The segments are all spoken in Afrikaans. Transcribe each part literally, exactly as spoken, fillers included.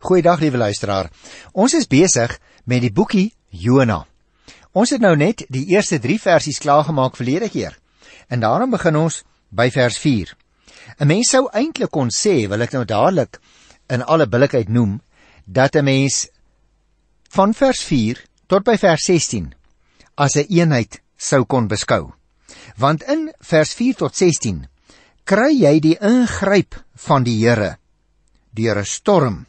Goeiedag, liewe luisteraar. Ons is besig met die boekie Jona. Ons het nou net die eerste drie versies klaargemaak verlede keer. En daarom begin ons by vers vier. 'n Mens sou eintlik kon sê, wil ek nou dadelik in alle billikheid noem, dat 'n mens van vers vier tot by vers sestien as 'n eenheid sou kon beskou. Want in vers vier tot sestien kry jy die ingryp van die Here deur 'n storm,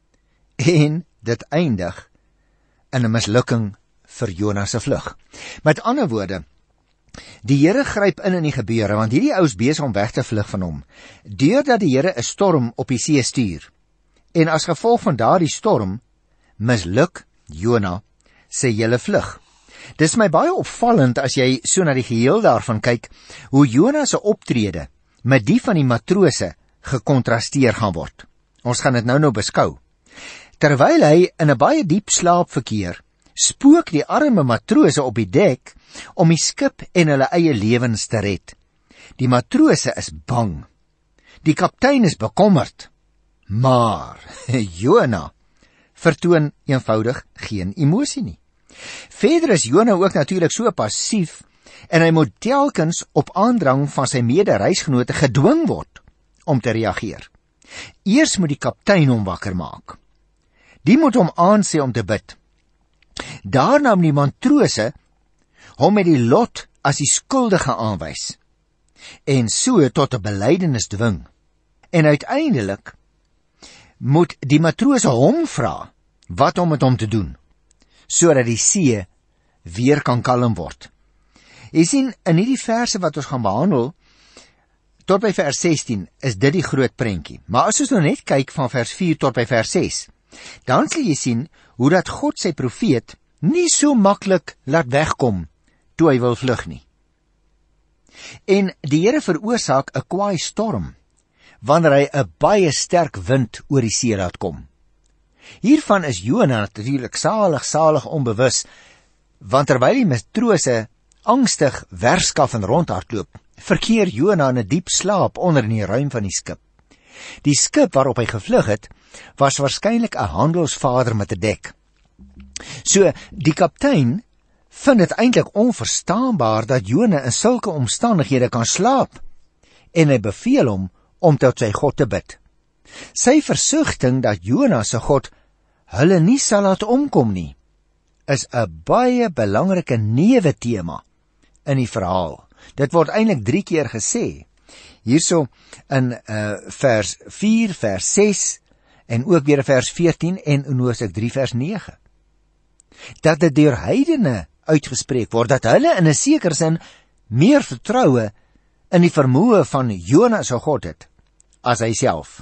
en dit eindig in 'n mislukking vir Jona se vlug. Met ander woorde, die Here gryp in in die gebeure, want hierdie ou is besig om weg te vlug van hom, deurdat die Here 'n storm op die see stuur. En as gevolg van daardie storm misluk Jona se hele vlug. Dis my baie opvallend as jy so na die geheel daarvan kyk, hoe Jona se optrede met die van die matrose gekontrasteer gaan word. Ons gaan dit nou nou beskou. Terwyl hy in 'n baie diep slaap verkeer, spook die arme matrose op die dek om die skip en hulle eie lewens te red. Die matrose is bang. Die kaptein is bekommerd. Maar Jona vertoon eenvoudig geen emosie nie. Verder is Jona ook natuurlik so passief en hy moet telkens op aandrang van sy mede-reisgenote gedwing word om te reageer. Eers moet die kaptein hom wakker maak. Die moet hom aansê om te bid. Daarna moet die matrose hom met die lot as die skuldige aanwys en so tot 'n belydenis dwing. En uiteindelik moet die matrose hom vra wat om met hom te doen, sodat die see weer kan kalm word. Jy sien, in hierdie verse wat ons gaan behandel, tot by vers sestien, is dit die groot prentjie. Maar as ons nou net kyk van vers vier tot by vers ses, dan sal jy sien hoe dat God sy profeet nie so maklik laat wegkom toe hy wil vlug nie. En die Here veroorsaak 'n kwaai storm wanneer hy 'n baie sterk wind oor die see laat kom. Hiervan is Jona natuurlik salig, salig onbewus, want terwyl die matrose angstig werskaf en rondhardloop, verkeer Jona in 'n diep slaap onder in die ruim van die skip. Die skip waarop hy gevlug het, was waarskynlik 'n handelsvader met 'n dek. So, die kaptein vind dit eintlik onverstaanbaar dat Jona in sulke omstandighede kan slaap, en hy beveel hom om tot sy God te bid. Sy versigtiging dat Jona se God hulle nie sal laat omkom nie, is 'n baie belangrike newe-tema in die verhaal. Dit word eintlik drie keer gesê. Hierso in uh, vers vier, vers ses en ook weer vers veertien en in Hosea drie vers nege. Dat dit deur heidene uitgespreek word, dat hulle in 'n sekere sin meer vertroue in die vermoë van Jona se God het as hy self.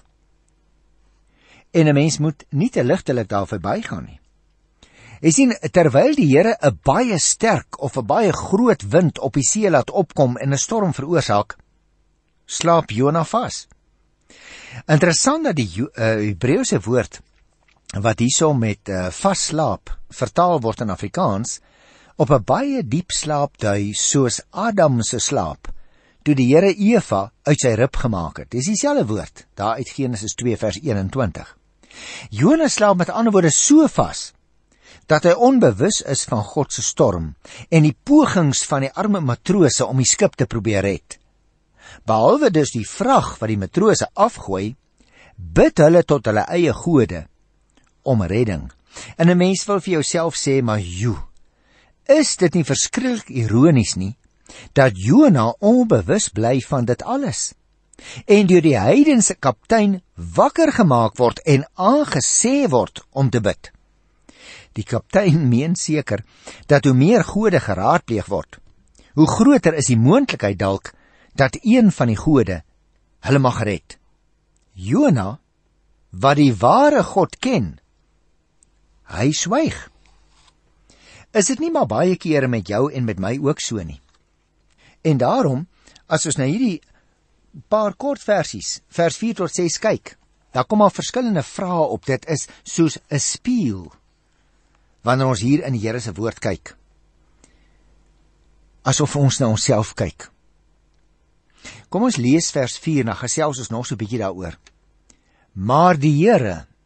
En 'n mens moet nie te ligtelik daar verbygaan nie. Jy sien, terwyl die Here 'n baie sterk of 'n baie groot wind op die see laat opkom en 'n storm veroorsaak, slaap Jona vas. Interessant dat die uh, Hebreëse woord wat hierso met uh, vasslaap vertaal word in Afrikaans, op 'n baie diep slaap dui soos Adam se slaap, toe die Here Eva uit sy rib gemaak het. Dis dieselfde woord, daar uit Genesis twee vers eenentwintig. Jona slaap met ander woorde so vas, dat hy onbewus is van God se storm en die pogings van die arme matrose om die skip te probeer red. Behalwe dus die vrag wat die matrose afgooi, bid hulle tot hulle eie gode om redding. En 'n mens wil vir jouself sê, maar joe, is dit nie verskriklik ironies nie, dat Jona onbewus bly van dit alles, en deur die heidense kaptein wakker gemaak word en aangesê word om te bid. Die kaptein meen seker dat hoe meer gode geraadpleeg word, hoe groter is die moontlikheid dalk dat een van die gode hulle mag red. Jona, wat die ware God ken, hy swyg. Is dit nie maar baie kere met jou en met my ook so nie? En daarom, as ons na hierdie paar kort versies, vers vier tot ses kyk, daar kom al verskillende vrae op. Dit is soos 'n spieël wanneer ons hier in die Here se woord kyk, asof ons na onsself kyk. Kom ons lees vers vier, dan gesels ons nog so 'n bietjie daaroor. Maar die Here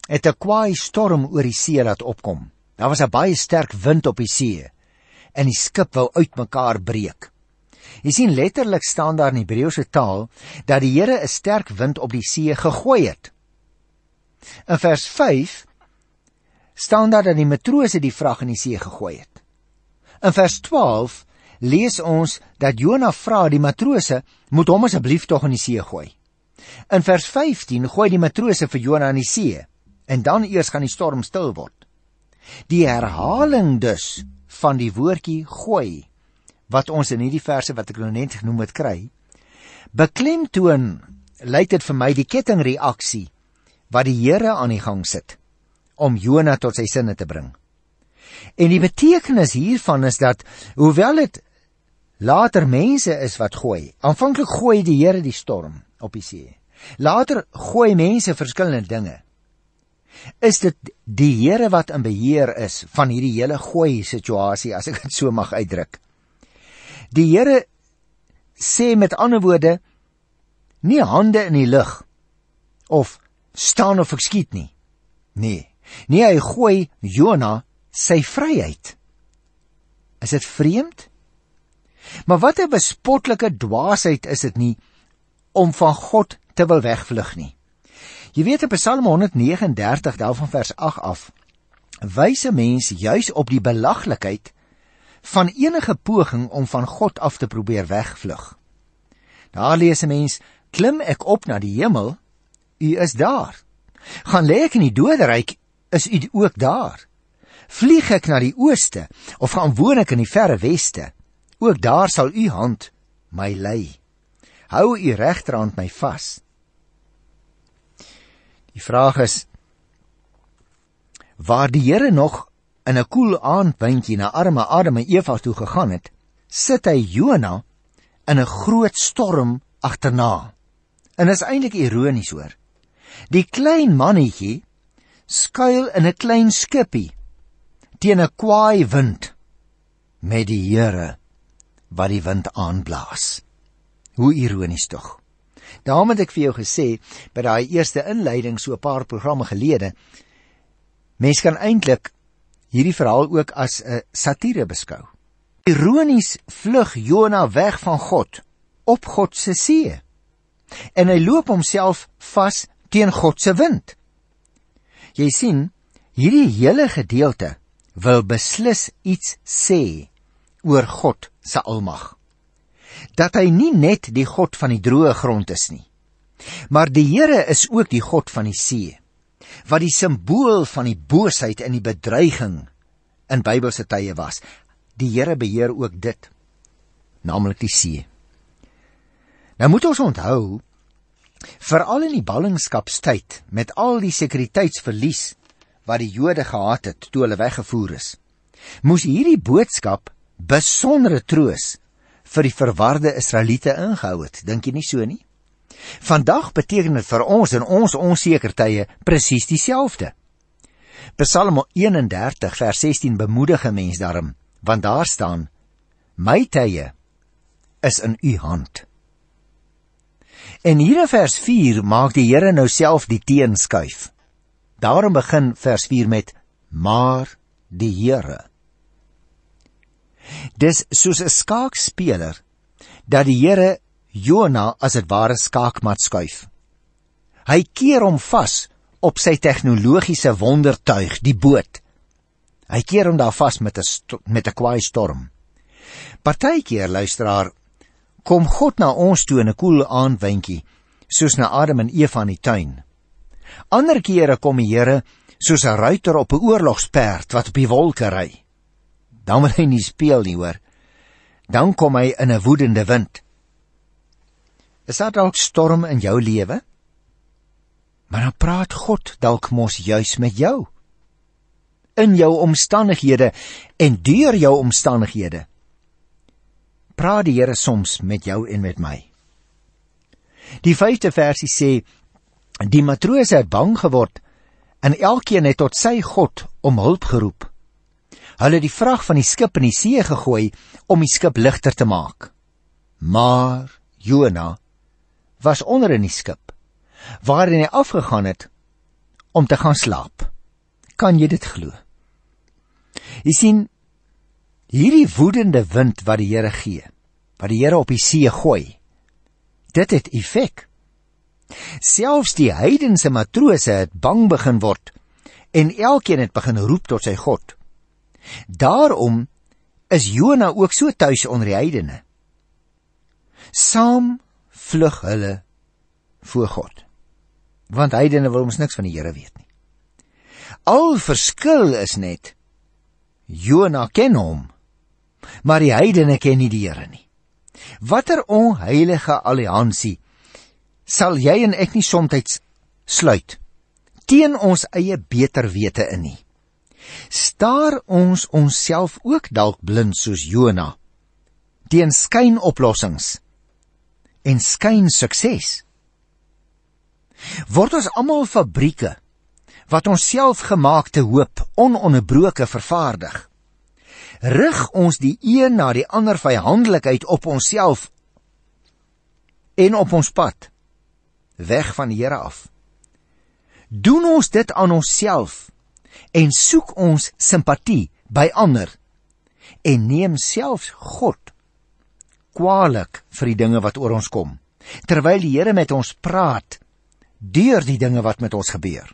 het 'n kwaai storm oor die see laat opkom. Daar was 'n baie sterk wind op die see en die skip wou uitmekaar breek. Jy sien, letterlik staan daar in Hebreëse taal dat die Here 'n sterk wind op die see gegooi het. In vers vyf staan daar dat die matrose die vrag in die see gegooi het. In vers twaalf lees ons dat Jona vra die matrose moet hom asseblief tog in die see gooi. In vers vyftien gooi die matrose vir Jona in die see en dan eers gaan die storm stil word. Die herhaling dus van die woordjie gooi wat ons in hierdie verse wat ek nou net genoem het kry, beklemtoon, lyk dit vir my, die kettingreaksie wat die Here aan die gang sit om Jona tot sy sinne te bring. En die betekenis hiervan is dat, hoewel dit later mense is wat gooi, aanvanklik gooi die Here die storm op die see, later gooi mense verskillende dinge, is dit die Here wat in beheer is van hierdie hele gooi situasie, as ek dit so mag uitdruk. Die Here sê met ander woorde, nie hande in die lug, of staan of ek skiet nie. Nee, nee, hy gooi Jona sy vryheid. Is dit vreemd? Maar wat 'n bespotlike dwaasheid is dit nie, om van God te wil wegvlug nie. Jy weet, in Psalm honderdnegenendertig, daarvan vers agt af, wys 'n mens juis op die belaglikheid van enige poging om van God af te probeer wegvlug. Daar lees 'n mens, klim ek op na die hemel, u is daar. Gaan lê ek in die doderyk, is u ook daar. Vlieg ek na die ooste, of gaan woon ek in die verre weste, ook daar sal u hand my lei. Hou u regterhand my vas. Die vraag is, waar die Here nog in 'n koel aandwindjie na arme Adam en Eva toe gegaan het, sit hy Jona in 'n groot storm agterna. En is eintlik ironies hoor. Die klein mannetjie skuil in 'n klein skipie teen 'n kwaai wind met die Here wat die wind aanblaas. Hoe ironies tog. Daarom het ek vir jou gesê, by daai eerste inleiding so 'n paar programme gelede, mens kan eintlik hierdie verhaal ook as 'n satire beskou. Ironies vlug Jona weg van God, op God se see, en hy loop homself vas teen God se wind. Jy sien, hierdie hele gedeelte wil beslis iets sê oor God se almag. Dat hy nie net die God van die droë grond is nie, maar die Here is ook die God van die see, wat die simbool van die boosheid en die bedreiging in Bybelse tye was. Die Here beheer ook dit, naamlik die see. Nou moet ons onthou, veral in die ballingskapstyd, met al die sekuriteitsverlies wat die Jode gehad het toe hulle weggevoer is, moes hierdie boodskap besondere troos vir die verwarde Israeliete ingehou het, dink jy nie so nie? Vandag beteken dit vir ons in ons onseker tye presies dieselfde. Psalm eenendertig vers sestien bemoedig 'n mens daarom, want daar staan, my tye is in u hand. En hier in vers vier maak die Here nou self die teenskuif. Daarom begin vers vier met, maar die Here. Dis soos 'n skaakspeler, dat die Here Jona as het ware skaakmat skuif. Hy keer hom vas op sy tegnologiese wondertuig, die boot. Hy keer hom daar vas met 'n met 'n kwaai storm. Partykeer, luisteraar, kom God na ons toe in 'n koel aandwindjie, soos na Adam en Eva in die tuin. Ander kere kom die Here soos 'n ruiter op 'n oorlogsperd wat op die wolke ry. Dan wil hy nie speel nie, hoor. Dan kom hy in 'n woedende wind. Is daar dalk storm in jou lewe? Maar dan praat God dalk mos juis met jou. In jou omstandighede en deur jou omstandighede. Praat die Here soms met jou en met my. Die vyfde versie sê, die matrose het bang geword en elkeen het tot sy God om hulp geroep. Hulle het die vrag van die skip in die see gegooi om die skip ligter te maak. Maar Jona was onder in die skip, waarin hy afgegaan het om te gaan slaap. Kan jy dit glo? Jy sien, hierdie woedende wind wat die Here gee, wat die Here op die see gooi, dit het effek. Selfs die heidense matrose het bang begin word, en elkeen het begin roep tot sy God. Daarom is Jona ook so tuis onder die heidene. Saam vlug hulle voor God, want heidene wil ons niks van die Here weet nie. Al verskil is net, Jona ken hom, maar die heidene ken nie die Here nie. Watter onheilige alliansie sal jy en ek nie somtyds sluit, teen ons eie beter wete in nie? Staar ons onsself ook dalk blind soos Jona, teen skynoplossings en skyn sukses? Word ons almal fabrieke, wat ons selfgemaakte hoop ononderbroke vervaardig? Rig ons die een na die ander vyhandelikheid op onsself en op ons pad, weg van die Here af? Doen ons dit aan onsself en soek ons simpatie by ander en neem selfs God kwaalik vir die dinge wat oor ons kom, terwyl die Here met ons praat deur die dinge wat met ons gebeur?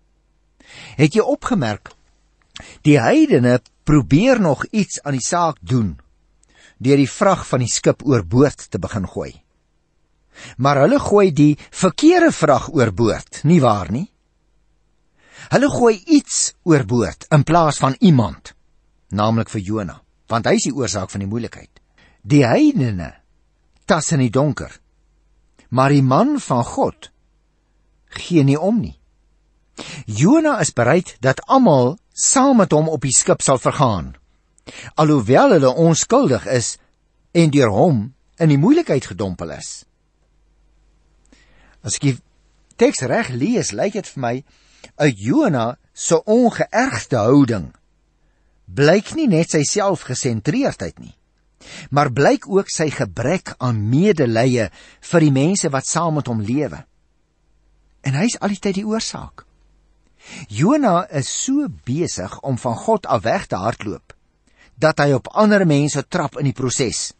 Het jy opgemerk, die heidene probeer nog iets aan die saak doen, deur die vrag van die skip oorboord te begin gooi. Maar hulle gooi die verkeerde vrag oorboord, nie waar nie? Hulle gooi iets oorboord in plaas van iemand, naamlik vir Jona, want hy is die oorsaak van die moeilikheid. Die heidene tas in die donker, maar die man van God gee nie om nie. Jona is bereid dat almal saam met hom op die skip sal vergaan, alhoewel hulle onskuldig is en deur hom in die moeilikheid gedompel is. As ek die teks reg lees, lyk dit vir my, uit Jona se ongeërgde houding blyk nie net sy selfgesentreerdheid nie, maar blyk ook sy gebrek aan medelee vir die mense wat saam met hom lewe. En hy is al die tyd die oorsaak. Jona is so besig om van God af weg te hardloop, dat hy op ander mense trap in die proses.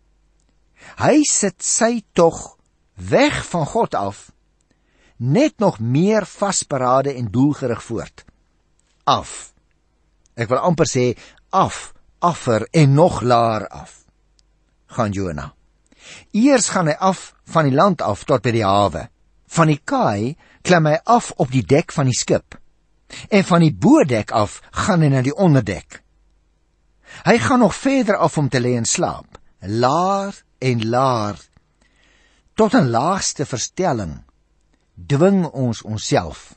Hy sit sy tog weg van God af, net nog meer vasberade en doelgerig voort. Af. Ek wil amper sê, af, affer en nog laer af, gaan Jona. Eers gaan hy af van die land af tot by die hawe. Van die kaai klim hy af op die dek van die skip, en van die bodek af gaan hy na die onderdek. Hy gaan nog verder af om te lê en slaap, laer en laer, tot 'n laagste verstelling dwing ons onsself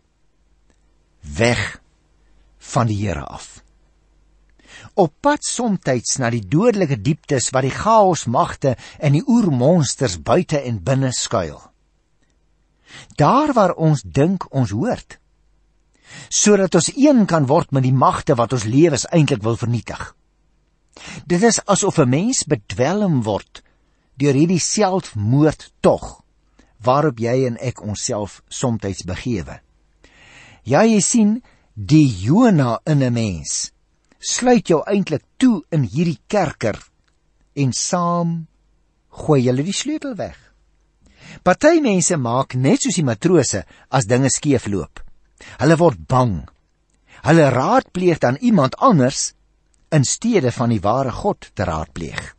weg van die Here af. Op pad somtyds na die dodelike dieptes waar die chaosmagte en die oermonsters buite en binne skuil. Daar waar ons dink ons hoort, sodat ons een kan word met die magte wat ons lewens eintlik wil vernietig. Dit is asof 'n mens bedwelm word deur hierdie selfmoordtog waarop jy en ek onsself somtyds begewe. Ja, jy sien, die Jona in 'n mens sluit jou eintlik toe in hierdie kerker en saam gooi julle die sleutel weg. Party mense maak net soos die matrose as dinge skeefloop. Hulle word bang. Hulle raadpleeg dan iemand anders in steede van die ware God te raadpleeg.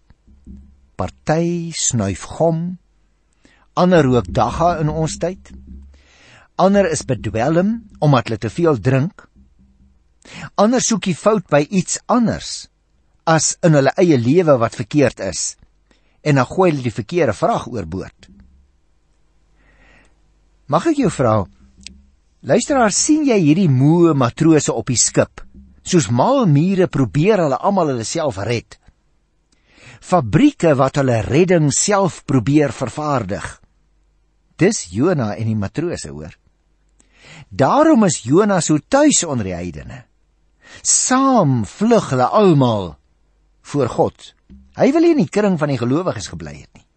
Party snuif gom, ander rook dagga in ons tyd, ander is bedwelm omdat hulle te veel drink, ander soek die fout by iets anders as in hulle eie lewe wat verkeerd is, en dan gooi hulle die verkeerde vraag oorboord. Mag ek jou vra, luisteraar, sien jy hierdie moe matrose op die skip? Soos mal mure probeer hulle almal hulle self red. Fabrieke wat hulle redding self probeer vervaardig. Dis Jona en die matrose, hoor. Daarom is Jona so tuis onder die heidene. Saam vlug hulle almal voor God. Hy wil nie in die kring van die gelowiges gebly het nie.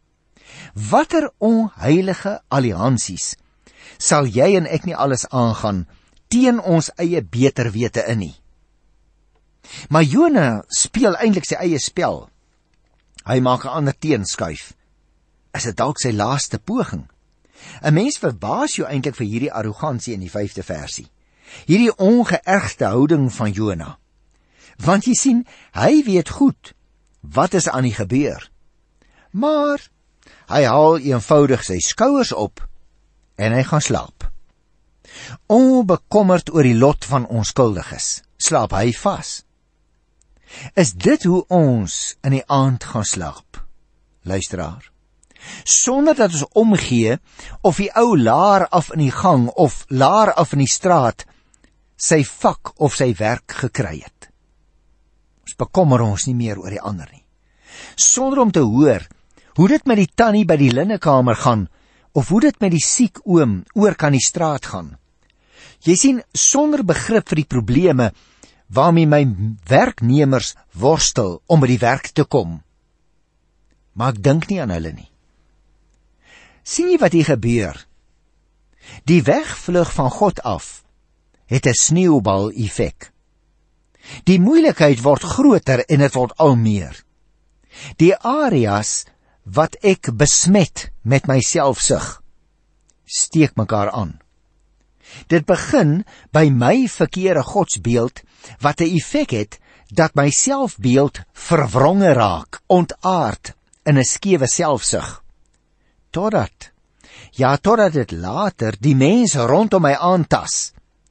Watter onheilige alliansies sal jy en ek nie alles aangaan teen ons eie beter wete in nie. Maar Jona speel eintlik sy eie spel. Hy maak 'n ander teenskuif. Is dit dalk sy laaste poging? 'n Mens verbaas jou eintlik vir hierdie arrogansie in die vyfde versie. Hierdie ongeërgde houding van Jona. Want jy sien, hy weet goed wat is aan die gebeur. Maar hy haal eenvoudig sy skouers op en hy gaan slaap. Onbekommerd oor die lot van onskuldiges, slaap hy vas. Is dit hoe ons in die aand gaan slaap, luisteraar? Sonder dat ons omgee of die ou laar af in die gang of laar af in die straat sy vak of sy werk gekry het. Ons bekommer ons nie meer oor die ander nie. Sonder om te hoor hoe dit met die tannie by die linnekamer gaan of hoe dit met die siek oom oor kan die straat gaan. Jy sien, sonder begrip vir die probleme waarmee my werknemers worstel om by die werk te kom. Maar ek dink nie aan hulle nie. Sien jy wat hier gebeur? Die wegvlug van God af het 'n sneeubal effek. Die moeilikheid word groter en dit word al meer. Die areas wat ek besmet met my selfsug, steek mekaar aan. Dit begin by my verkeerde godsbeeld, wat 'n effek het dat my selfbeeld verwronge raak, ontaard in 'n skewe selfsug. Totdat, ja totdat dit later die mense rondom my aantas.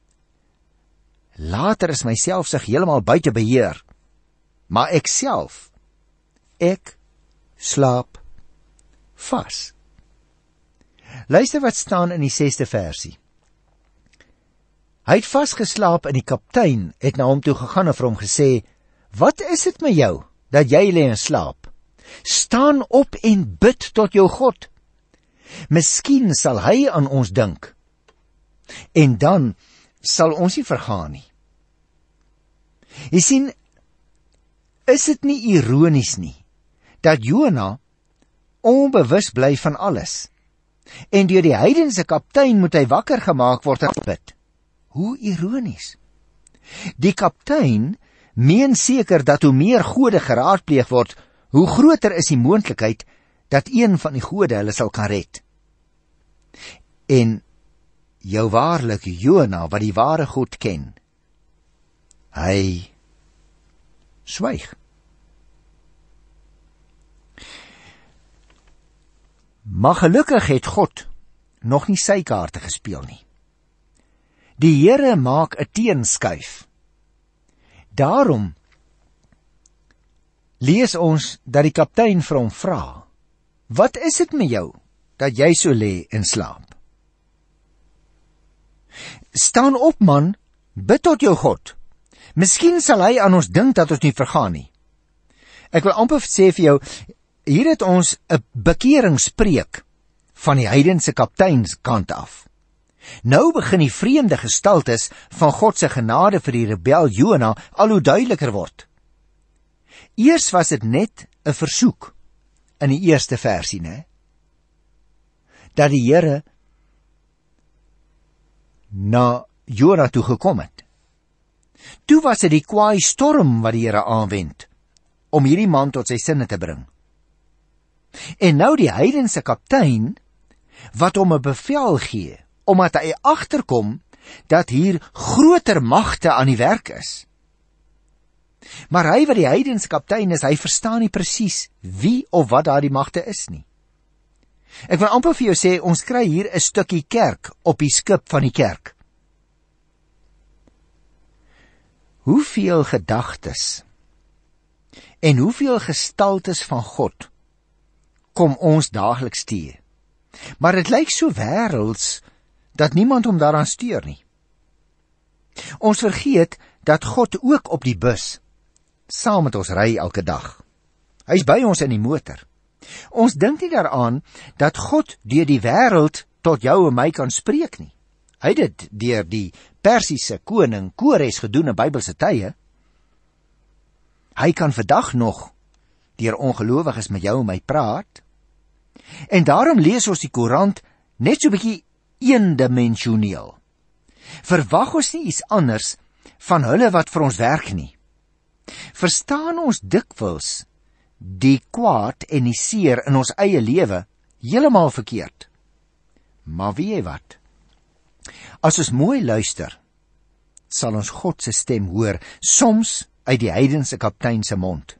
Later is my selfsug heeltemal buite beheer, maar ek self, ek slaap vas. Luister wat staan in die sesde versie. Hy het vasgeslaap en die kaptein het na hom toe gegaan en vir hom gesê, wat is dit met jou, dat jy lê en slaap? Staan op en bid tot jou God. Miskien sal hy aan ons dink, en dan sal ons nie vergaan nie. Jy sien, is dit nie ironies nie, dat Jona onbewus bly van alles, en deur die heidense kaptein moet hy wakker gemaak word en bid. Hoe ironies. Die kaptein meen seker dat hoe meer gode geraadpleeg word, hoe groter is die moontlikheid dat een van die gode hulle sal kan red. En jou waarlike Jona, wat die ware God ken, hy swyg. Maar gelukkig het God nog nie sy kaarte gespeel nie. Die Here maak 'n teenskuif. Daarom lees ons dat die kaptein vir hom vra, wat is dit met jou, dat jy so lê en slaap? Staan op man, bid tot jou God. Miskien sal hy aan ons dink dat ons nie vergaan nie. Ek wil amper sê vir jou, hier het ons 'n bekeringspreek van die heidense kapteins kant af. Nou begin die vreemde gestaltes van God se genade vir die rebel Jona al hoe duideliker word. Eers was dit net 'n versoek in die eerste versie, né? Dat die Here na Jona toe gekom het. Toe was dit die kwaai storm wat die Here aanwend om hierdie man tot sy sinne te bring. En nou die heidense kaptein wat hom 'n bevel gee, omdat hy agterkom dat hier groter magte aan die werk is. Maar hy wat die heidense kaptein is, hy verstaan nie presies wie of wat daardie magte is nie. Ek wil amper vir jou sê, ons kry hier 'n stukkie kerk op die skip van die kerk. Hoeveel gedagtes en hoeveel gestaltes van God kom ons daagliks teë. Maar dit lyk so wêrelds dat niemand hom daaraan steur nie. Ons vergeet dat God ook op die bus saam met ons ry elke dag. Hy's by ons in die motor. Ons dink nie daaraan dat God deur die wêreld tot jou en my kan spreek nie. Hy het dit deur die Persiese koning Kores gedoen in Bybelse tye. Hy kan vandag nog deur ongelowiges met jou en my praat. En daarom lees ons die koerant net so 'n bietjie eendimensioneel. Verwag ons nie iets anders van hulle wat vir ons werk nie. Verstaan ons dikwels die kwaad en die seer in ons eie lewe heeltemal verkeerd. Maar weet jy wat? As ons mooi luister, sal ons God se stem hoor, soms uit die heidense kaptein se mond.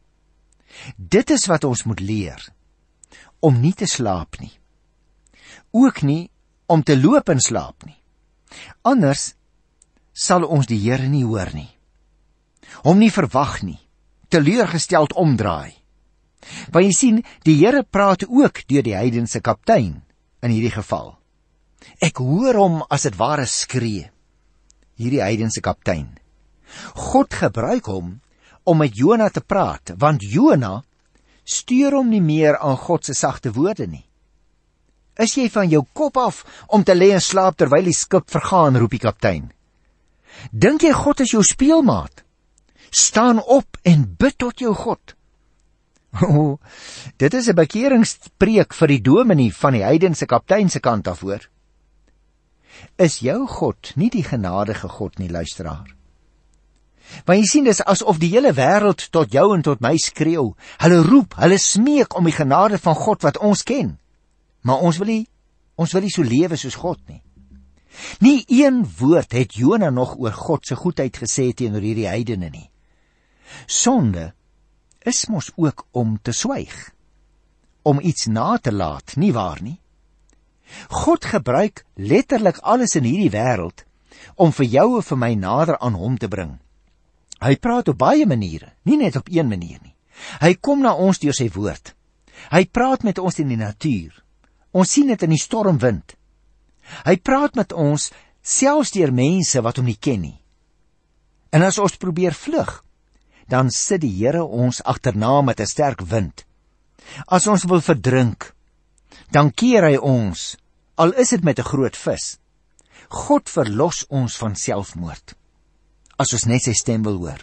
Dit is wat ons moet leer, om nie te slaap nie. Ook nie om te loop in slaap nie. Anders sal ons die Here nie hoor nie. Hom nie verwag nie, teleurgesteld omdraai. Want jy sien, die Here praat ook deur die heidense kaptein in hierdie geval. Ek hoor hom as dit ware skree, hierdie heidense kaptein. God gebruik hom om met Jona te praat, want Jona stuur hom nie meer aan God se sagte woorde nie. Is jy van jou kop af om te lê en slaap terwyl die skip vergaan, roep die kaptein. Dink jy God is jou speelmaat? Staan op en bid tot jou God. O, dit is 'n bekeringspreek vir die dominee van die heidense kaptein se kant af, hoor. Is jou God nie die genadige God nie, luisteraar? Want jy sien, dis asof die hele wêreld tot jou en tot my skreeu. Hulle roep, hulle smeek om die genade van God wat ons ken. Maar ons wil nie, ons wil nie so lewe soos God nie. Nie een woord het Jona nog oor God se goedheid gesê teenoor hierdie heidene nie. Sonde is mos ook om te swyg, om iets na te laat, nie waar nie? God gebruik letterlik alles in hierdie wêreld om vir jou en vir my nader aan hom te bring. Hy praat op baie maniere, nie net op een manier nie. Hy kom na ons deur sy woord. Hy praat met ons in die natuur. Ons sien dit in die stormwind. Hy praat met ons selfs deur mense wat hom nie ken nie. En as ons probeer vlug, dan sit die Here ons agterna met 'n sterk wind. As ons wil verdrink, dan keer hy ons, al is dit met 'n groot vis. God verlos ons van selfmoord, as ons net sy stem wil hoor.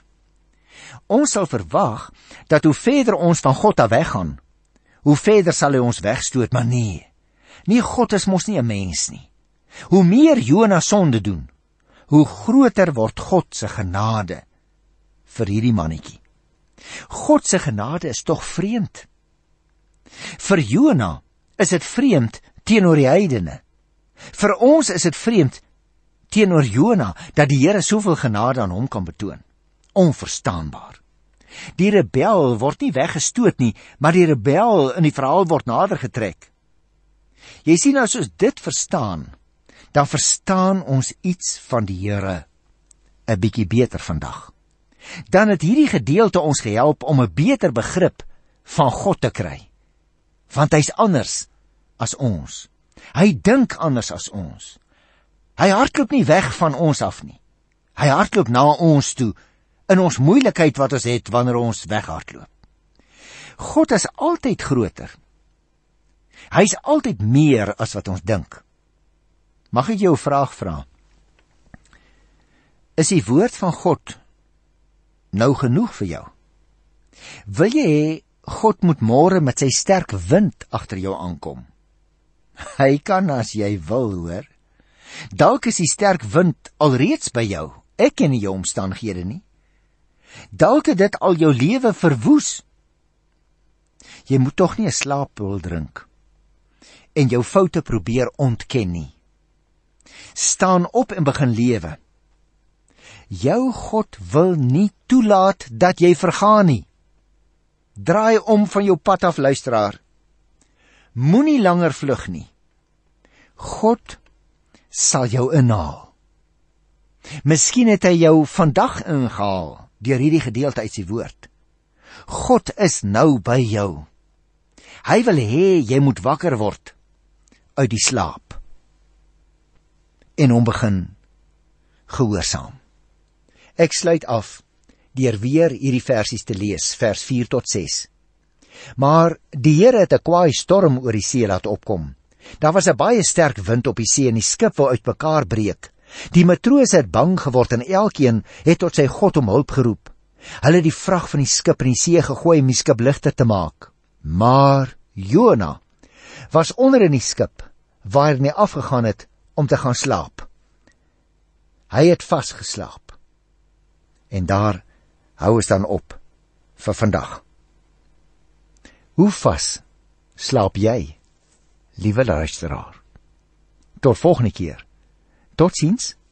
Ons sal verwag dat hoe verder ons van God af weggaan, hoe verder sal hy ons wegstoot, maar nee, nee, God is mos nie 'n mens nie. Hoe meer Jona sonde doen, hoe groter word God se genade vir hierdie mannetjie. God se genade is tog vreemd. Vir Jona is dit vreemd teenoor die heidene. Vir ons is dit vreemd teenoor Jona dat die Here soveel genade aan hom kan betoon. Onverstaanbaar. Die rebel word nie weggestoot nie, maar die rebel in die verhaal word nader getrek. Jy sien, as ons dit verstaan, dan verstaan ons iets van die Here 'n bietjie beter vandag. Dan het hierdie gedeelte ons gehelp om 'n beter begrip van God te kry. Want hy's anders as ons. Hy dink anders as ons. Hy hardloop nie weg van ons af nie. Hy hardloop na ons toe, in ons moeilikheid wat ons het wanneer ons weghardloop. God is altyd groter. Hy's altyd meer as wat ons dink. Mag ek jou 'n vraag vra? Is die woord van God nou genoeg vir jou? Wil jy hê God moet môre met sy sterk wind agter jou aankom? Hy kan as jy wil, hoor. Dalk is die sterk wind alreeds by jou. Ek ken nie jou omstandighede nie. Dalk het dit al jou lewe verwoes. Jy moet tog nie 'n slaappil drink en jou foute probeer ontken nie. Staan op en begin lewe. Jou God wil nie toelaat dat jy vergaan nie. Draai om van jou pad af, luisteraar. Moenie langer vlug nie. God sal jou inhaal. Miskien het hy jou vandag ingehaal deur hierdie gedeelte uit sy woord. God is nou by jou. Hy wil hê jy moet wakker word uit die slaap en hom begin gehoorsaam. Ek sluit af deur weer hierdie versies te lees, vers vier tot ses. Maar die Here het 'n kwaai storm oor die see laat opkom. Daar was 'n baie sterk wind op die see en die skip wou uitmekaar breek. Die matrose het bang geword en elkeen het tot sy God om hulp geroep. Hulle het die vrag van die skip in die see gegooi om die skip ligter te maak. Maar Jona was onder in die skip, waar hy afgegaan het om te gaan slaap. Hy het vasgeslaap. En daar hou ons dan op vir vandag. Hoe vas slaap jy, liewe luisteraar? Tot volgende keer. Totsiens.